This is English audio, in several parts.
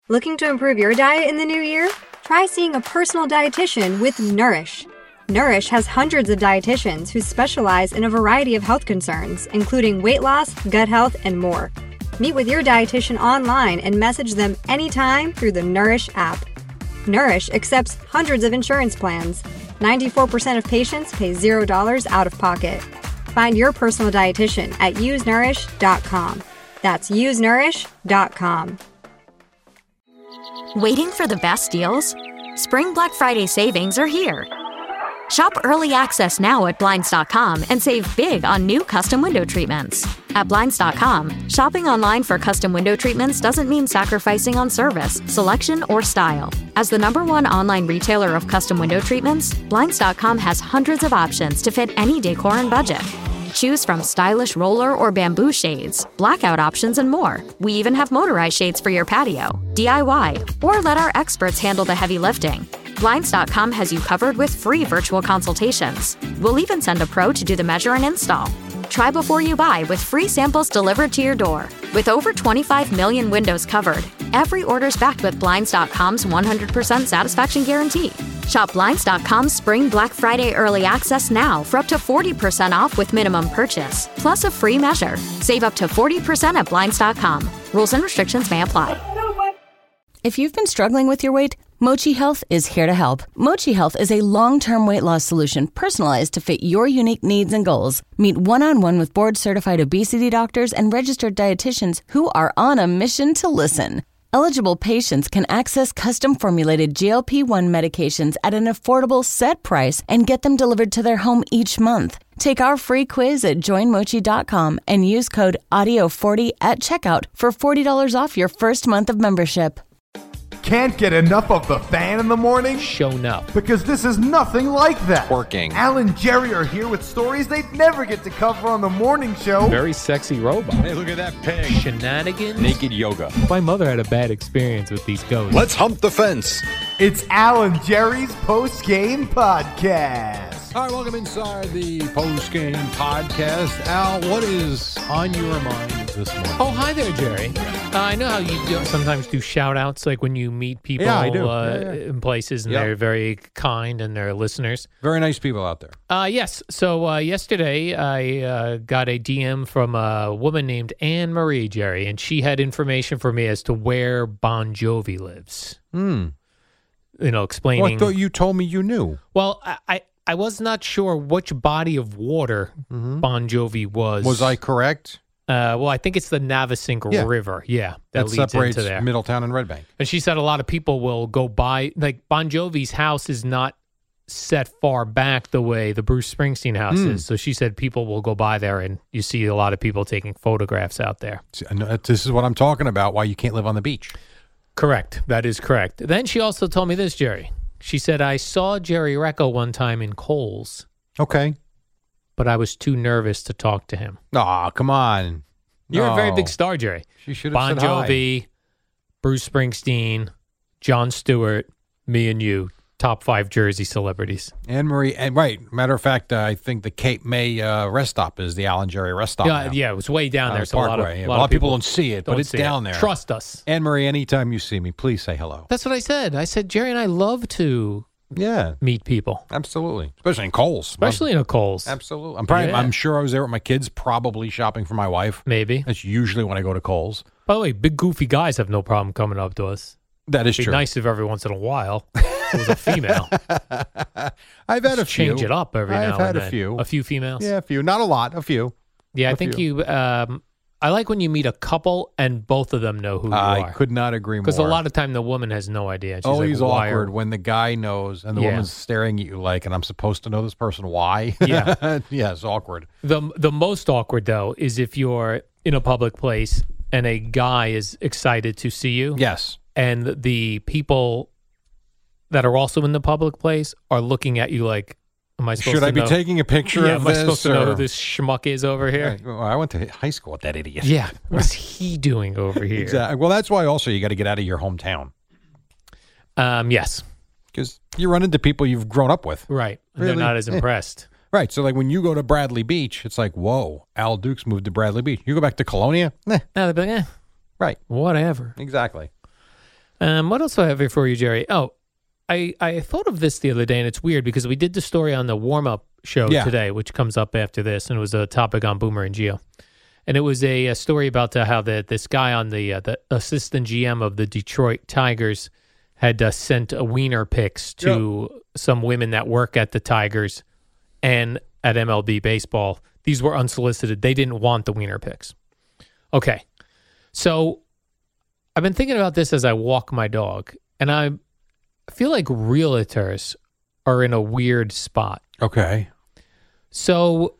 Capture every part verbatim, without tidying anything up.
Looking to improve your diet in the new year? Try seeing a personal dietitian with Nourish. Nourish has hundreds of dietitians who specialize in a variety of health concerns, including weight loss, gut health, and more. Meet with your dietitian online and message them anytime through the Nourish app. Nourish accepts hundreds of insurance plans. ninety-four percent of patients pay zero dollars out of pocket. Find your personal dietitian at use nourish dot com. That's use nourish dot com. Waiting for the best deals? Spring Black Friday savings are here. Shop early access now at Blinds dot com and save big on new custom window treatments. At Blinds dot com, shopping online for custom window treatments doesn't mean sacrificing on service, selection, or style. As the number one online retailer of custom window treatments, Blinds dot com has hundreds of options to fit any decor and budget. Choose from stylish roller or bamboo shades, blackout options, and more. We even have motorized shades for your patio, D I Y, or let our experts handle the heavy lifting. Blinds dot com has you covered with free virtual consultations. We'll even send a pro to do the measure and install. Try before you buy with free samples delivered to your door. With over twenty-five million windows covered, every order's backed with Blinds dot com's one hundred percent satisfaction guarantee. Shop Blinds dot com's Spring Black Friday Early Access now for up to forty percent off with minimum purchase, plus a free measure. Save up to forty percent at Blinds dot com. Rules and restrictions may apply. If you've been struggling with your weight, Mochi Health is here to help. Mochi Health is a long-term weight loss solution personalized to fit your unique needs and goals. Meet one-on-one with board-certified obesity doctors and registered dietitians who are on a mission to listen. Eligible patients can access custom-formulated G L P one medications at an affordable set price and get them delivered to their home each month. Take our free quiz at join mochi dot com and use code audio forty at checkout for forty dollars off your first month of membership. Can't get enough of the fan in the morning? Shown up. Because this is nothing like that. Working. Al and Jerry are here with stories they'd never get to cover on the morning show. Very sexy robot. Hey, look at that pig. Shenanigans. Naked yoga. My mother had a bad experience with these ghosts. Let's hump the fence. It's Al and Jerry's post-game podcast. All right, welcome inside the post-game podcast. Al, what is on your mind this morning? Oh, hi there, Jerry. Uh, I know how you do, sometimes do shout-outs, like when you meet people Yeah, I do. Uh, Yeah, yeah. in places, and Yep. they're very kind and they're listeners. Very nice people out there. Uh, yes. So uh, yesterday, I uh, got a D M from a woman named Anne Marie, Jerry, and she had information for me as to where Bon Jovi lives. Hmm. You know, explaining. Well, I thought you told me you knew. Well, I, I, I was not sure which body of water Bon Jovi was. Was I correct? Uh, well, I think it's the Navesink Yeah. River. Yeah, That, that, leads separates into there. Middletown and Red Bank. And she said a lot of people will go by. Like Bon Jovi's house is not set far back the way the Bruce Springsteen house Mm. is. So she said people will go by there, and you see a lot of people taking photographs out there. See, I know- This is what I'm talking about, why you can't live on the beach. Correct. That is correct. Then she also told me this, Jerry. She said, I saw Jerry Recco one time in Kohl's, Okay. but I was too nervous to talk to him. Aw, come on. You're a very No. big star, Jerry. She should have Bon said hi. Jovi, Bruce Springsteen, Jon Stewart, me and you, top five Jersey celebrities. Anne Marie, and right. Matter of fact, uh, I think the Cape May uh, rest stop is the Alan Jerry rest stop. Yeah, now. yeah, it was way down Uh, there. So a lot of, Parkway. Yeah, a lot of people don't see it, but don't it's see down it. there. Trust us. Anne Marie, anytime you see me, please say hello. That's what I said. I said, Jerry and I love to Yeah, meet people, absolutely. Especially in Kohl's. especially in a Kohl's. Absolutely. I'm probably, Yeah. I'm sure I was there with my kids, probably shopping for my wife. Maybe. That's usually when I go to Kohl's. By the way, big goofy guys have no problem coming up to us. That is It'd be true. nice if every once in a while it was a female. I've had a Just few. change it up every I've now had and a then. few. A few females. Yeah, a few. Not a lot. A few. Yeah, I a think few. you. Um, I like when you meet a couple and both of them know who you I are. could not agree more. Because a lot of time the woman has no idea. She's Always like, why awkward are- when the guy knows and the Yeah. woman's staring at you like, and I'm supposed to know this person. Why? Yeah. yeah, it's awkward. The the most awkward though is if you're in a public place and a guy is excited to see you. Yes. And the people that are also in the public place are looking at you like, am I supposed Should to I be know? taking a picture Yeah, of am I this? supposed to know or- who this schmuck is over here? Right. Well, I went to high school with that idiot. Yeah. What's he doing over here? Exactly. Well, that's why also you got to get out of your hometown Um, yes. because you run into people you've grown up with. Right. And Really? they're not as Eh. impressed. Right. So, like when you go to Bradley Beach, it's like, whoa, Al Dukes moved to Bradley Beach. You go back to Colonia? Nah. Now they'll be like, eh, Right. whatever. Exactly. Um, what else do I have here for you, Jerry? Oh, I, I thought of this the other day, and it's weird because we did the story on the warm-up show Yeah. today, which comes up after this, and it was a topic on Boomer and Gio. And it was a, a story about uh, how the, this guy on the uh, the assistant G M of the Detroit Tigers had uh, sent a wiener pics to yep. some women that work at the Tigers and at M L B baseball. These were unsolicited. They didn't want the wiener pics. Okay. So I've been thinking about this as I walk my dog, and I feel like realtors are in a weird spot. Okay. So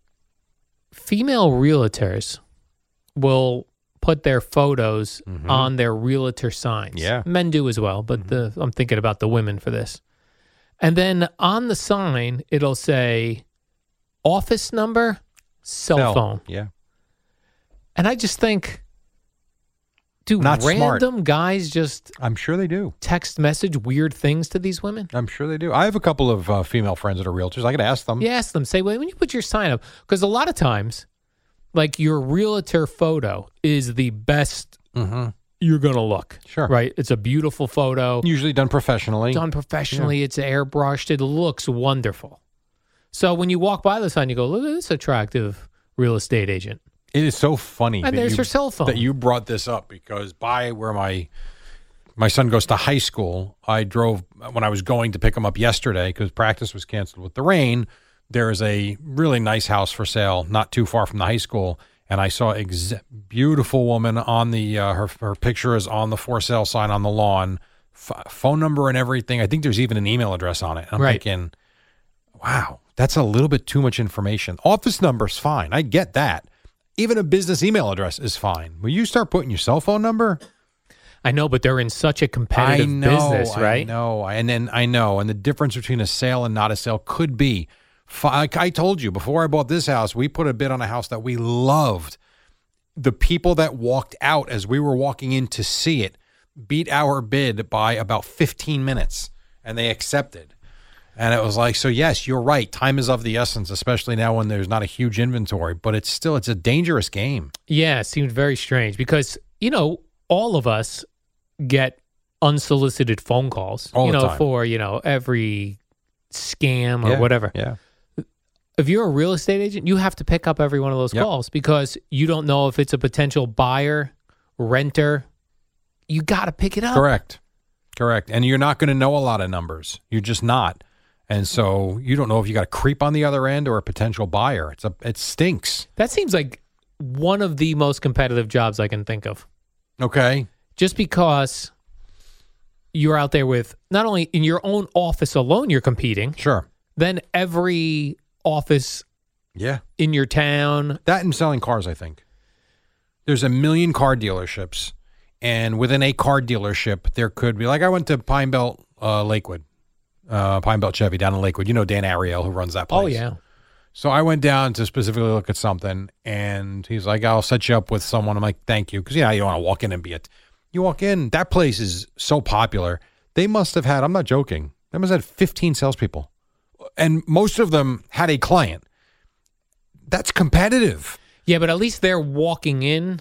female realtors will put their photos mm-hmm. on their realtor signs. Yeah. Men do as well, but mm-hmm. the, I'm thinking about the women for this. And then on the sign, it'll say office number, cell, cell. phone. Yeah. And I just think, do Not random smart. guys just I'm sure they do. text message weird things to these women? I'm sure they do. I have a couple of uh, female friends that are realtors. I could ask them. You ask them, say, well, when you put your sign up, because a lot of times, like your realtor photo is the best mm-hmm. you're going to look. Sure. Right? It's a beautiful photo. Usually done professionally. Done professionally. Yeah. It's airbrushed. It looks wonderful. So when you walk by the sign, you go, look at this attractive real estate agent. It is so funny. And that there's you, her cell phone. That you brought this up because by where my my son goes to high school, I drove when I was going to pick him up yesterday because practice was canceled with the rain. There is a really nice house for sale not too far from the high school, and I saw a ex- beautiful woman on the uh, her her picture is on the for sale sign on the lawn, F- phone number and everything. I think there's even an email address on it. I'm right. thinking, wow, that's a little bit too much information. Office number's fine. I get that. Even a business email address is fine. Will you start putting your cell phone number? I know, but they're in such a competitive I know, business, right? I know. And then I know. And the difference between a sale and not a sale could be, like I told you, before I bought this house, we put a bid on a house that we loved. The people that walked out as we were walking in to see it beat our bid by about fifteen minutes, and they accepted. And it was like, so yes, you're right. Time is of the essence, especially now when there's not a huge inventory, but it's still, it's a dangerous game. Yeah, it seemed very strange because, you know, all of us get unsolicited phone calls, all you the know, time. for, you know, every scam or yeah, whatever. Yeah. If you're a real estate agent, you have to pick up every one of those yep. calls because you don't know if it's a potential buyer, renter. You got to pick it up. Correct. Correct. And you're not going to know a lot of numbers. You're just not. And so you don't know if you got a creep on the other end or a potential buyer. It's a it stinks. That seems like one of the most competitive jobs I can think of. Okay. Just because you're out there with not only in your own office alone, you're competing. Sure. Then every office yeah. in your town. That and selling cars, I think. There's a million car dealerships. And within a car dealership, there could be, like I went to Pine Belt, uh, Lakewood. Uh, Pine Belt Chevy down in Lakewood. You know Dan Ariel, who runs that place. Oh, yeah. So I went down to specifically look at something, and he's like, I'll set you up with someone. I'm like, thank you. Because, yeah, you don't want to walk in and be it. You walk in, that place is so popular. They must have had, I'm not joking, they must have had fifteen salespeople. And most of them had a client. That's competitive. Yeah, but at least they're walking in.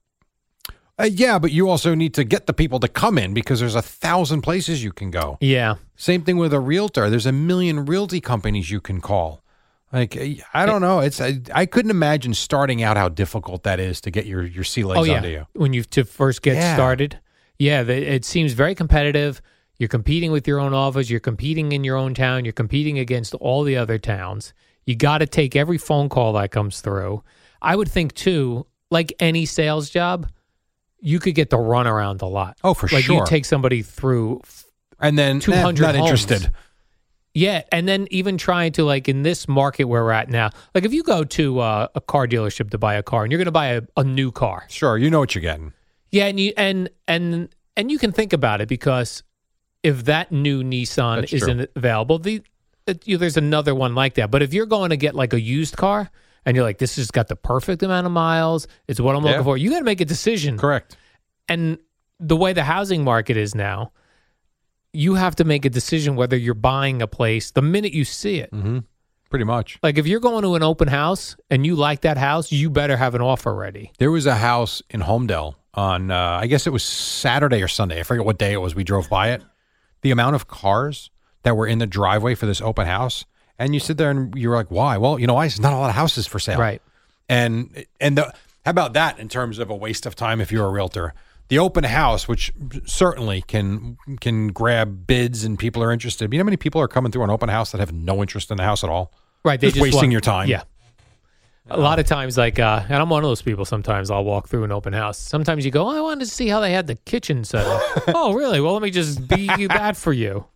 Uh, yeah, but you also need to get the people to come in because there's a thousand places you can go. Yeah. Same thing with a realtor. There's a million realty companies you can call. Like, I don't know. It's I, I couldn't imagine starting out how difficult that is to get your, your sea legs oh, yeah. under you. When you to first get Yeah. started. Yeah, the, it seems very competitive. You're competing with your own office. You're competing in your own town. You're competing against all the other towns. You got to take every phone call that comes through. I would think, too, like any sales job, you could get the runaround a lot. Oh, for like sure. you take somebody through And then two eh, hundred not homes. interested. Yeah, and then even trying to, like, in this market where we're at now, like if you go to uh, a car dealership to buy a car and you're going to buy a, a new car. Sure, you know what you're getting. Yeah, and you and and and you can think about it because if that new Nissan That's isn't true. available, the it, you, there's another one like that. But if you're going to get like a used car and you're like, this has got the perfect amount of miles, it's what I'm Yeah. looking for, you got to make a decision. Correct. And the way the housing market is now, you have to make a decision whether you're buying a place the minute you see it. Mm-hmm. Pretty much. Like if you're going to an open house and you like that house, you better have an offer ready. There was a house in Homedale on, uh, I guess it was Saturday or Sunday. I forget what day it was. We drove by it. The amount of cars that were in the driveway for this open house. And you sit there and you're like, why? Well, you know why? There's not a lot of houses for sale. Right. And, and the, how about that in terms of a waste of time if you're a realtor? The open house, which certainly can can grab bids and people are interested. You know how many people are coming through an open house that have no interest in the house at all? Right. They just, just wasting want- your time. Yeah. A lot of times, like, uh, and I'm one of those people, sometimes I'll walk through an open house. Sometimes you go, oh, I wanted to see how they had the kitchen set up. Oh, really? Well, let me just be that for you.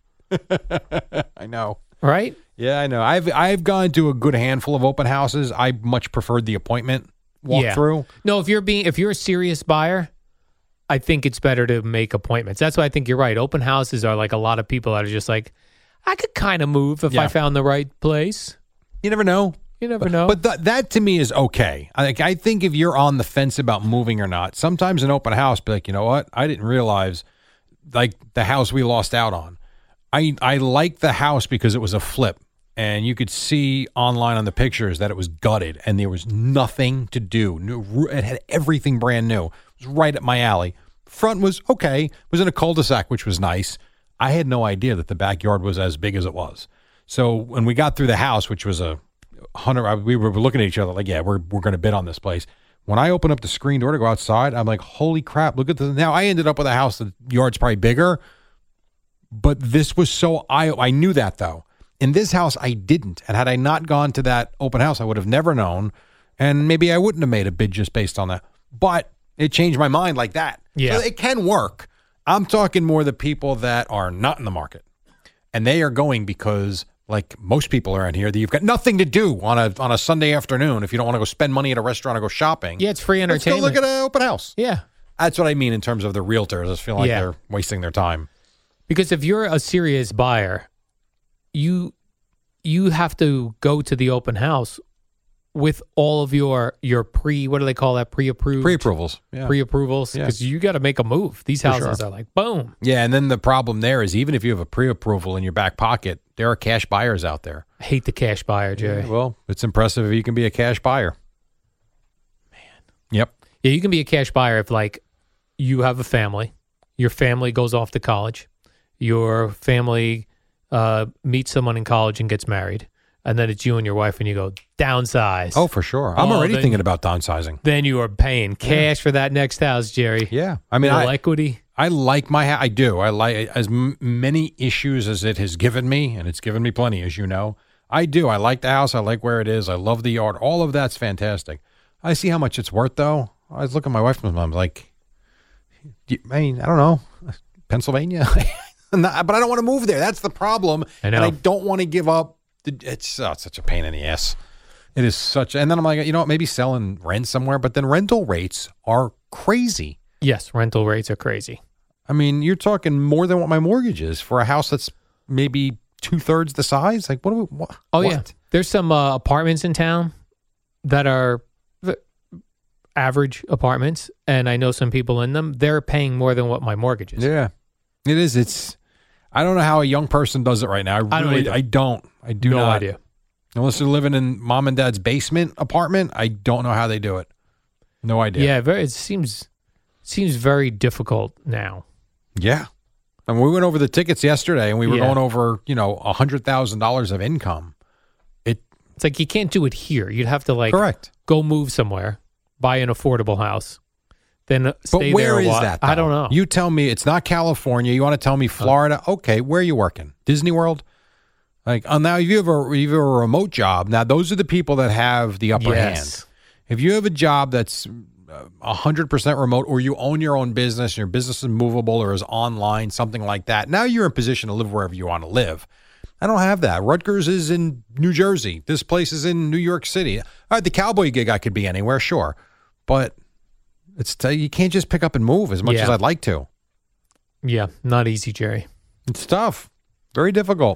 I know. Right? Yeah, I know. I've I've gone to a good handful of open houses. I much preferred the appointment walkthrough. Yeah. No, if you're being, if you're a serious buyer, I think it's better to make appointments. That's why I think you're right. Open houses are like a lot of people that are just like, I could kind of move if Yeah. I found the right place. You never know. You never know. But th- that to me is okay. I think I think if you're on the fence about moving or not, sometimes an open house be like, you know what? I didn't realize, like the house we lost out on. I I liked the house because it was a flip, and you could see online on the pictures that it was gutted and there was nothing to do. New- It had everything brand new. It was right up my alley. Front was okay. It was in a cul-de-sac, which was nice. I had no idea that the backyard was as big as it was. So when we got through the house, which was a hundred, we were looking at each other like, yeah, we're we're going to bid on this place. When I opened up the screen door to go outside, I'm like, holy crap, look at this. Now I ended up with a house, the yard's probably bigger, but this was so, I I knew that though. In this house, I didn't. And had I not gone to that open house, I would have never known. And maybe I wouldn't have made a bid just based on that. But it changed my mind like that. Yeah. So it can work. I'm talking more the people that are not in the market. And they are going because, like most people around here, that you've got nothing to do on a on a Sunday afternoon if you don't want to go spend money at a restaurant or go shopping. yeah, it's free Let's go entertainment. look at an open house. Yeah. That's what I mean in terms of the realtors. I just feel like Yeah. they're wasting their time. Because if you're a serious buyer, you you have to go to the open house with all of your your pre what do they call that pre-approved Pre-approvals. Yeah. pre-approvals Yeah. because you got to make a move. These For houses sure. are like boom. Yeah, and then the problem there is even if you have a pre-approval in your back pocket, there are cash buyers out there. I hate the cash buyer, Jerry. Well, it's impressive if you can be a cash buyer. Man. Yep. Yeah, you can be a cash buyer if like you have a family, your family goes off to college, your family uh, meets someone in college and gets married, and then it's you and your wife and you go downsize. Oh, for sure. I'm Oh, already then- thinking about downsizing. Then you are paying cash for that next house, Jerry. Yeah. I mean, Little I, equity. I like my house. I do. I like as m- many issues as it has given me, and it's given me plenty, as you know. I do. I like the house. I like where it is. I love the yard. All of that's fantastic. I see how much it's worth, though. I was looking at my wife and I'm like, do you- I mean, I don't know, Pennsylvania, Not- but I don't want to move there. That's the problem. I know. And I don't want to give up. The, it's, oh, it's such a pain in the ass. It is such. And then I'm like, you know what? Maybe sell and rent somewhere. But then rental rates are crazy. Yes, rental rates are crazy. I mean, you're talking more than what my mortgage is for a house that's maybe two thirds the size. Like, what do we? What? Oh what? yeah, there's some uh, apartments in town that are v- average apartments, and I know some people in them. They're paying more than what my mortgage is. Yeah, it is. It's. I don't know how a young person does it right now. I, really, I don't either. I don't. I do no not. idea. Unless they're living in mom and dad's basement apartment, I don't know how they do it. No idea. Yeah, very. It seems seems very difficult now. Yeah. I mean, we went over the tickets yesterday, and we were Yeah. going over, you know, a hundred thousand dollars of income. It It's like you can't do it here. You'd have to like correct. go move somewhere, buy an affordable house, then uh, But stay where there a is while. that? I though? don't know. You tell me it's not California. You want to tell me Florida? Okay, where are you working? Disney World? Like, oh, now if you have a if you have a remote job, now those are the people that have the upper Yes. hand. If you have a job that's a hundred percent remote, or you own your own business, and your business is movable or is online, something like that, now you're in position to live wherever you want to live. I don't have that. Rutgers is in New Jersey. This place is in New York City. All right, the cowboy gig I could be anywhere, sure, but it's you can't just pick up and move as much Yeah. as I'd like to. Yeah, not easy, Jerry. It's tough, very difficult.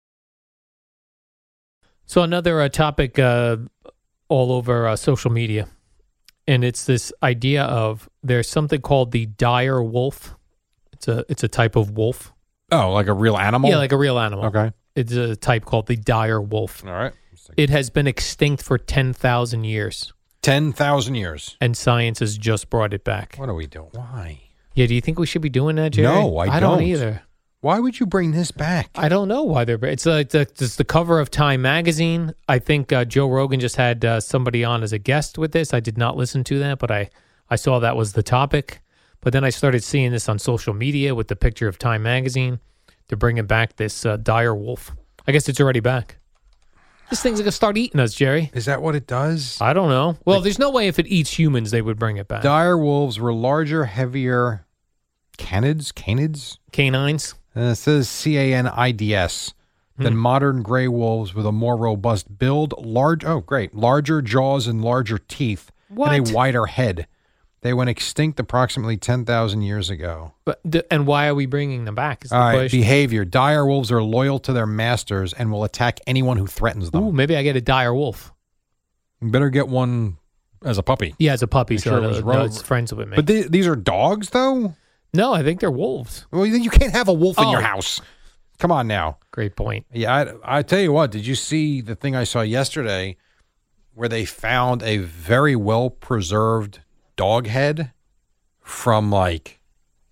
So another uh, topic uh, all over uh, social media, and it's this idea of there's something called the dire wolf. It's a it's a type of wolf. Oh, like a real animal? Yeah, like a real animal. Okay. It's a type called the dire wolf. All right. It has been extinct for ten thousand years. ten thousand years. And science has just brought it back. What are we doing? Why? Yeah, do you think we should be doing that, Jerry? No, I I don't don't. either. Why would you bring this back? I don't know why they're. It's like the, it's the cover of Time magazine. I think uh, Joe Rogan just had uh, somebody on as a guest with this. I did not listen to that, but I, I saw that was the topic. But then I started seeing this on social media with the picture of Time magazine. They're bringing back this uh, dire wolf. I guess it's already back. This thing's going to start eating us, Jerry. Is that what it does? I don't know. Well, there's no way if it eats humans they would bring it back. Dire wolves were larger, heavier canids, canids? Canines? Uh, it says C A N I D S. Than Hmm. modern gray wolves with a more robust build, large, oh, great, larger jaws and larger teeth, What? and a wider head. They went extinct approximately ten thousand years ago. But th- and why are we bringing them back? Is the All right, question. behavior. Dire wolves are loyal to their masters and will attack anyone who threatens them. Ooh, maybe I get a dire wolf. You better get one as a puppy. Yeah, as a puppy, Make so sure it it was was ro- it's friends with me. But th- these are dogs, though? no, I think they're wolves. Well, you you can't have a wolf in Oh. your house. Come on now. Great point. Yeah, I, I tell you what, did you see the thing I saw yesterday where they found a very well-preserved dog head from like...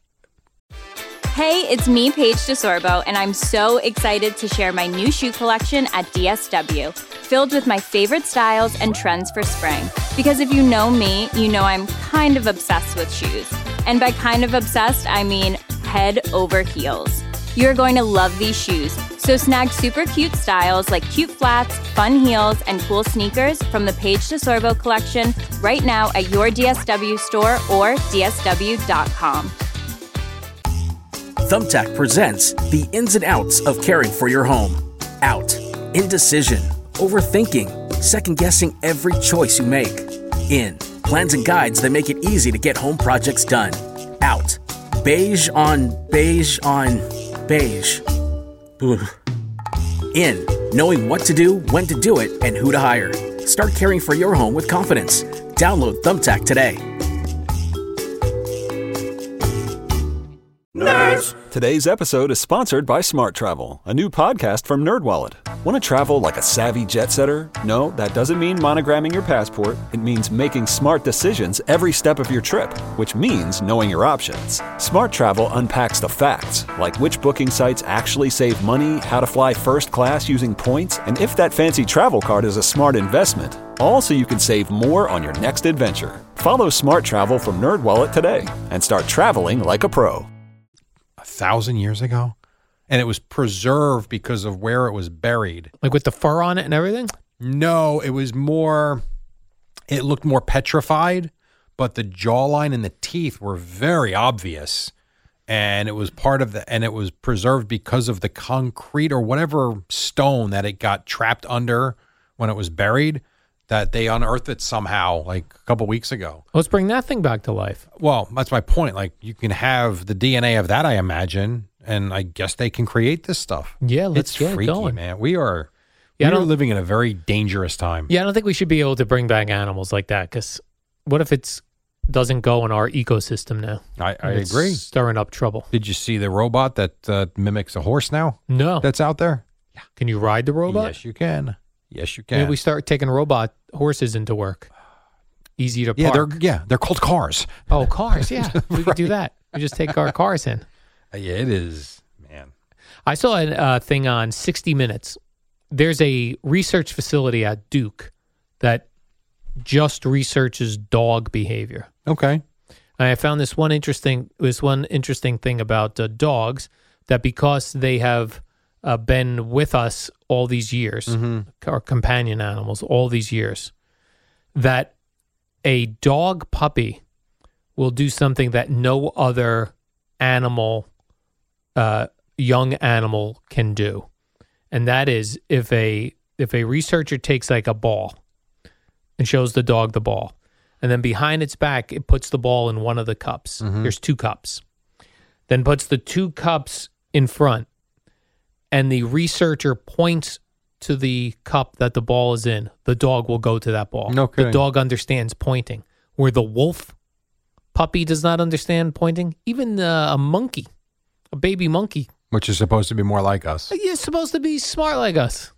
Hey, it's me, Paige DeSorbo, and I'm so excited to share my new shoe collection at D S W, filled with my favorite styles and trends for spring. Because if you know me, you know I'm kind of obsessed with shoes. And by kind of obsessed, I mean head over heels. You're going to love these shoes. So snag super cute styles like cute flats, fun heels, and cool sneakers from the Paige DeSorbo collection right now at your D S W store or D S W dot com. Thumbtack presents the ins and outs of caring for your home. Out. Indecision. Overthinking. Second-guessing every choice you make. In. Plans and guides that make it easy to get home projects done. Out. Beige on beige on beige. Ugh. In. Knowing what to do, when to do it, and who to hire. Start caring for your home with confidence. Download Thumbtack today. Nerds! Today's episode is sponsored by Smart Travel, a new podcast from NerdWallet. Want to travel like a savvy jet setter? No, that doesn't mean monogramming your passport. It means making smart decisions every step of your trip, which means knowing your options. Smart Travel unpacks the facts, like which booking sites actually save money, how to fly first class using points, and if that fancy travel card is a smart investment. All so you can save more on your next adventure. Follow Smart Travel from NerdWallet today and start traveling like a pro. A thousand years ago? And it was preserved because of where it was buried. Like with the fur on it and everything? No, it was more, it looked more petrified, but the jawline and the teeth were very obvious. And it was part of the, and it was preserved because of the concrete or whatever stone that it got trapped under when it was buried, that they unearthed it somehow like a couple weeks ago. Let's bring that thing back to life. Well, that's my point. Like you can have the D N A of that, I imagine, and I guess they can create this stuff. Yeah, let's it's get freaky, it going. man. We are, Yeah, I we are don't- living in a very dangerous time. Yeah, I don't think we should be able to bring back animals like that because what if it's doesn't go in our ecosystem now? I, I And it's agree. Stirring up trouble. Did you see the robot that uh, mimics a horse now? No. That's out there? Can you ride the robot? Yes, you can. Yes, you can. Maybe we start taking robot horses into work. Easy to yeah, park. they're yeah, they're called cars. Oh, cars. Yeah, we could do that. We just take our cars in. Uh, yeah, it is, man. I saw a uh, thing on sixty minutes. There's a research facility at Duke that just researches dog behavior. Okay. And I found this one interesting this one interesting thing about uh, dogs, that because they have uh, been with us all these years, our companion animals all these years, that a dog puppy will do something that no other animal, uh, young animal can do. And that is if a if a researcher takes like a ball and shows the dog the ball, and then behind its back, it puts the ball in one of the cups. There's two cups. Then puts the two cups in front, and the researcher points to the cup that the ball is in. The dog will go to that ball. No The kidding. dog understands pointing, where the wolf puppy does not understand pointing. Even uh, a monkey, a baby monkey, Which is supposed to be more like us. is supposed to be smart like us. Hmm.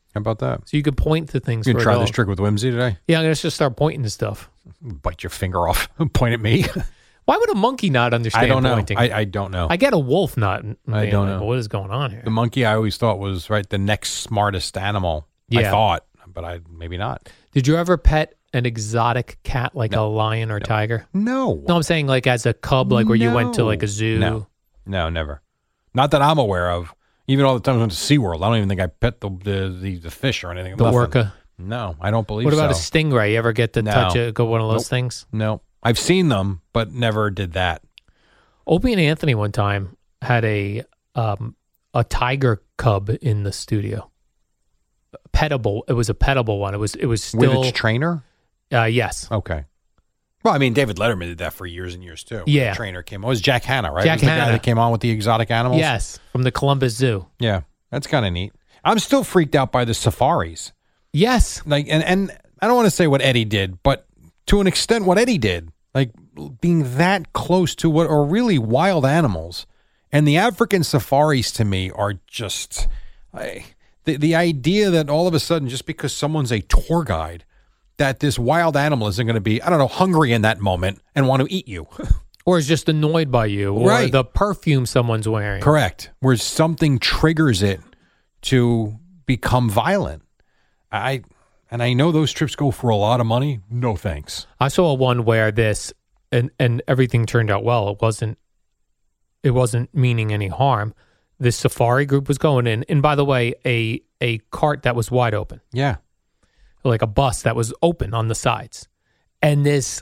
How about that? So you could point to things. You can for a try dog. this trick with Whimsy today? Yeah, I'm going to just start pointing to stuff. Bite your finger off. Point at me. Why would a monkey not understand I don't know. pointing? I, I don't know. I get a wolf not. I being don't like, know. What is going on here? The monkey I always thought was, right, the next smartest animal. I Yeah. thought, but I maybe not. Did you ever pet an exotic cat like a lion or tiger? No. No, I'm saying like as a cub, like where you went to like a zoo. No. No, never. Not that I'm aware of. Even all the times I went to SeaWorld, I don't even think I pet the the, the, the fish or anything. The Nothing. orca. No, I don't believe What about so. a stingray? You ever get to No. touch a, go one of those Nope. things? No. I've seen them, but never did that. Opie and Anthony one time had a um, a tiger cub in the studio. Petable. It was a petable one. It was it was still With its trainer? uh, yes. Okay. Well, I mean, David Letterman did that for years and years, too. Yeah. The trainer came. It was Jack Hanna, right? Jack It was the Hanna. guy that came on with the exotic animals? Yes, from the Columbus Zoo. Yeah. That's kind of neat. I'm still freaked out by the safaris. Yes. Like, and, and I don't want to say what Eddie did, but to an extent, what Eddie did, like being that close to what are really wild animals. And the African safaris to me are just I, the, the idea that all of a sudden, just because someone's a tour guide, that this wild animal isn't going to be, I don't know, hungry in that moment and want to eat you. Or is just annoyed by you, or Right. the perfume someone's wearing. Correct. Where something triggers it to become violent. I and I know those trips go for a lot of money. No thanks. I saw one where this and and everything turned out well. It wasn't it wasn't meaning any harm. This safari group was going in, and by the way, a a cart that was wide open, Yeah. like a bus that was open on the sides, and this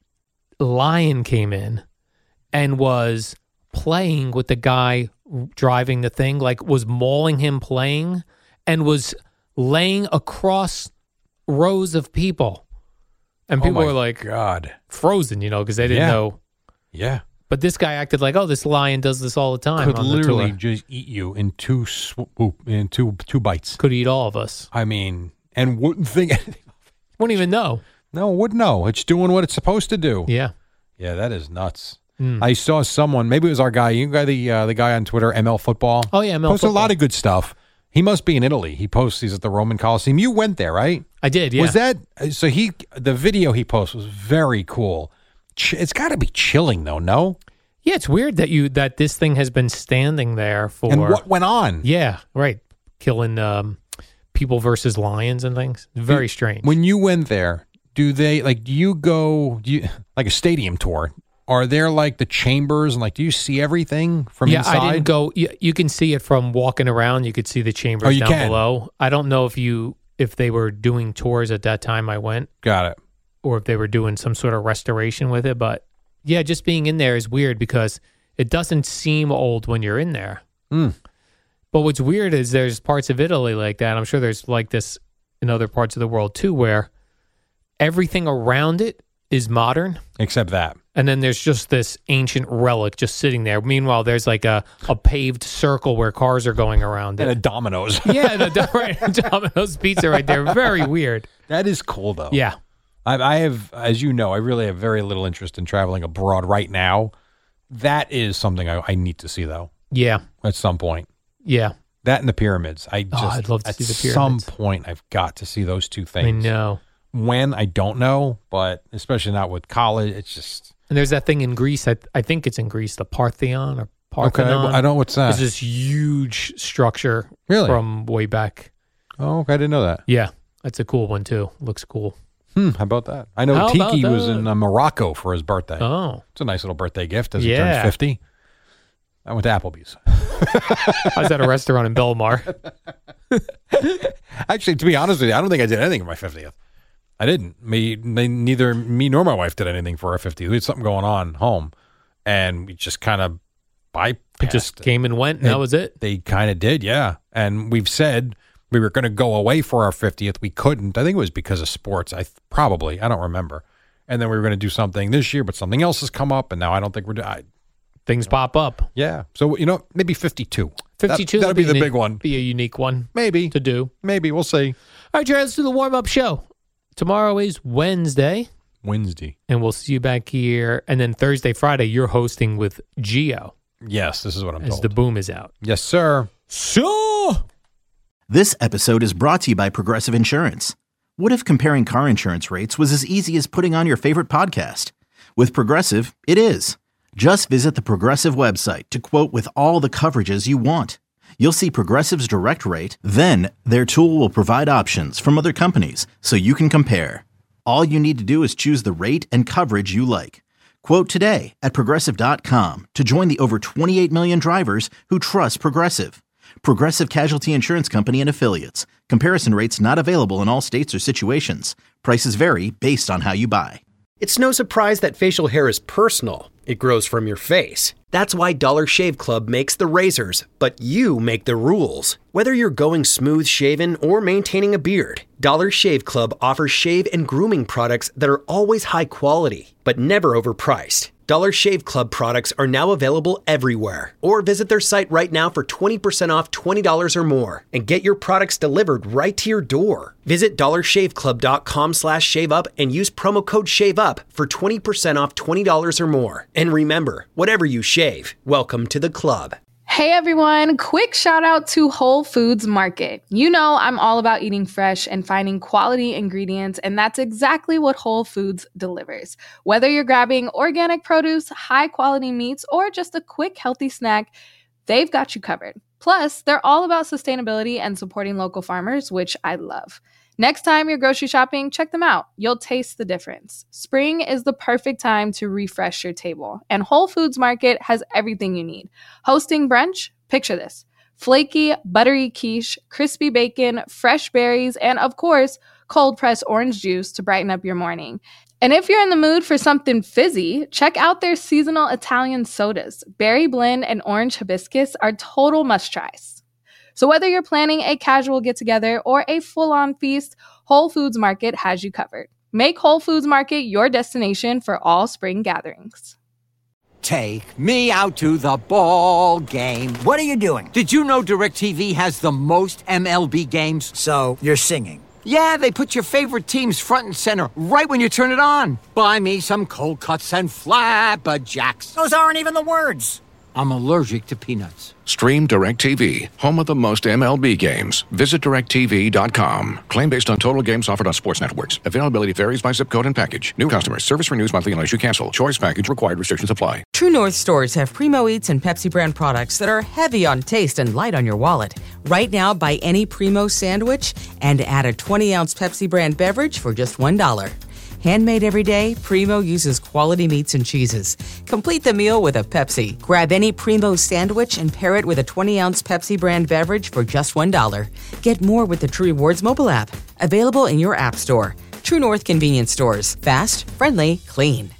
lion came in and was playing with the guy driving the thing, like was mauling him playing, and was laying across rows of people. And people oh my were like God. frozen, you know, because they didn't Yeah. know. Yeah. But this guy acted like, oh, this lion does this all the time. Could on the literally tour. just eat you in two swoop, in two two bites. Could eat all of us. I mean, and wouldn't think anything. Wouldn't even know. No, wouldn't know. It's doing what it's supposed to do. Yeah. Yeah, that is nuts. Mm. I saw someone, maybe it was our guy, you guy, the uh, the guy on Twitter, M L Football. Oh, yeah, M L Posts a Football. lot of good stuff. He must be in Italy. He posts these at the Roman Coliseum. You went there, right? I did, yeah. Was that so? He the video he posted was very cool. Ch- It's got to be chilling though, no? Yeah, it's weird that you that this thing has been standing there for. And what went on? Yeah, right. Killing um, people versus lions and things. Very strange. When you went there, do they like? Do you go? Do you like a stadium tour? Are there like the chambers and like? Do you see everything from yeah, inside? I didn't go. You, you can see it from walking around. You could see the chambers Oh, you down can? below. I don't know if you if they were doing tours at that time I went, Got it. or if they were doing some sort of restoration with it. But yeah, just being in there is weird because it doesn't seem old when you're in there. Mm. But what's weird is there's parts of Italy like that. I'm sure there's like this in other parts of the world too, where everything around it is modern. Except that. And then there's just this ancient relic just sitting there. Meanwhile, there's like a, a paved circle where cars are going around And a it. Domino's. Yeah, the right, Domino's Pizza right there. Very weird. That is cool though. Yeah. I, I have, as you know, I really have very little interest in traveling abroad right now. That is something I, I need to see though Yeah. at some point. Yeah. That and the pyramids. I just Oh, I'd love to at see the some pyramids. point I've got to see those two I things. know. When I don't know, but especially not with college, it's just And there's that thing in Greece. I, I think it's in Greece, the Parthenon or okay. Parthenon. I don't know what's that. It's this huge structure Really? from way back. Oh, okay, I didn't know that. Yeah. That's a cool one too. Looks cool. Hmm, how about that? I know How about Tiki was that? in uh, Morocco for his birthday. Oh. It's a nice little birthday gift as he Yeah. turns fifty. I went to Applebee's. I was at a restaurant in Belmar. Actually, to be honest with you, I don't think I did anything for my fiftieth. I didn't. Me, me, neither me nor my wife did anything for our fiftieth. We had something going on home, and we just kind of bypassed It just came and went, and that was it. They kind of did, yeah. And we've said we were going to go away for our fiftieth. We couldn't. I think it was because of sports. I th- probably I don't remember. And then we were going to do something this year, but something else has come up, and now I don't think we're. I, Things pop up. yeah. So you know, maybe fifty-two. fifty-two. That, that'll be the uni- big one. Be a unique one Maybe. to do. Maybe we'll see. All right, Jared, let's do the warm up show. Tomorrow is Wednesday, Wednesday. and we'll see you back here. And then Thursday, Friday, you're hosting with Geo Yes, this is what I'm as told. the boom is out. Yes, sir. So. This episode is brought to you by Progressive Insurance. What if comparing car insurance rates was as easy as putting on your favorite podcast? With Progressive, it is. Just visit the Progressive website to quote with all the coverages you want. You'll see Progressive's direct rate, then their tool will provide options from other companies so you can compare. All you need to do is choose the rate and coverage you like. Quote today at Progressive dot com to join the over twenty-eight million drivers who trust Progressive. Progressive Casualty Insurance Company and Affiliates. Comparison rates not available in all states or situations. Prices vary based on how you buy. It's no surprise that facial hair is personal. It grows from your face. That's why Dollar Shave Club makes the razors, but you make the rules. Whether you're going smooth shaven or maintaining a beard, Dollar Shave Club offers shave and grooming products that are always high quality, but never overpriced. Dollar Shave Club products are now available everywhere. Or visit their site right now for twenty percent off twenty dollars or more and get your products delivered right to your door. Visit dollar shave club dot com slash shave up and use promo code SHAVEUP for twenty percent off twenty dollars or more. And remember, whatever you shave, welcome to the club. Hey everyone, quick shout out to Whole Foods Market. You know I'm all about eating fresh and finding quality ingredients, and that's exactly what Whole Foods delivers. Whether you're grabbing organic produce, high quality meats, or just a quick healthy snack, they've got you covered. Plus, they're all about sustainability and supporting local farmers, which I love. Next time you're grocery shopping, check them out. You'll taste the difference. Spring is the perfect time to refresh your table, and Whole Foods Market has everything you need. Hosting brunch? Picture this. Flaky, buttery quiche, crispy bacon, fresh berries, and of course, cold-pressed orange juice to brighten up your morning. And if you're in the mood for something fizzy, check out their seasonal Italian sodas. Berry blend and orange hibiscus are total must-tries. So whether you're planning a casual get-together or a full-on feast, Whole Foods Market has you covered. Make Whole Foods Market your destination for all spring gatherings. Take me out to the ball game. What are you doing? Did you know DirecTV has the most M L B games? So, you're singing? Yeah, they put your favorite teams front and center right when you turn it on. Buy me some cold cuts and flapjacks. Those aren't even the words. I'm allergic to peanuts. Stream DirecTV, home of the most M L B games. Visit direct T V dot com. Claim based on total games offered on sports networks. Availability varies by zip code and package. New customers. Service renews monthly unless you cancel. Choice package required. Restrictions apply. True North stores have Primo Eats and Pepsi brand products that are heavy on taste and light on your wallet. Right now, buy any Primo sandwich and add a twenty ounce Pepsi brand beverage for just one dollar. Handmade every day, Primo uses quality meats and cheeses. Complete the meal with a Pepsi. Grab any Primo sandwich and pair it with a twenty ounce Pepsi brand beverage for just one dollar. Get more with the True Rewards mobile app. Available in your app store. True North convenience stores. Fast, friendly, clean.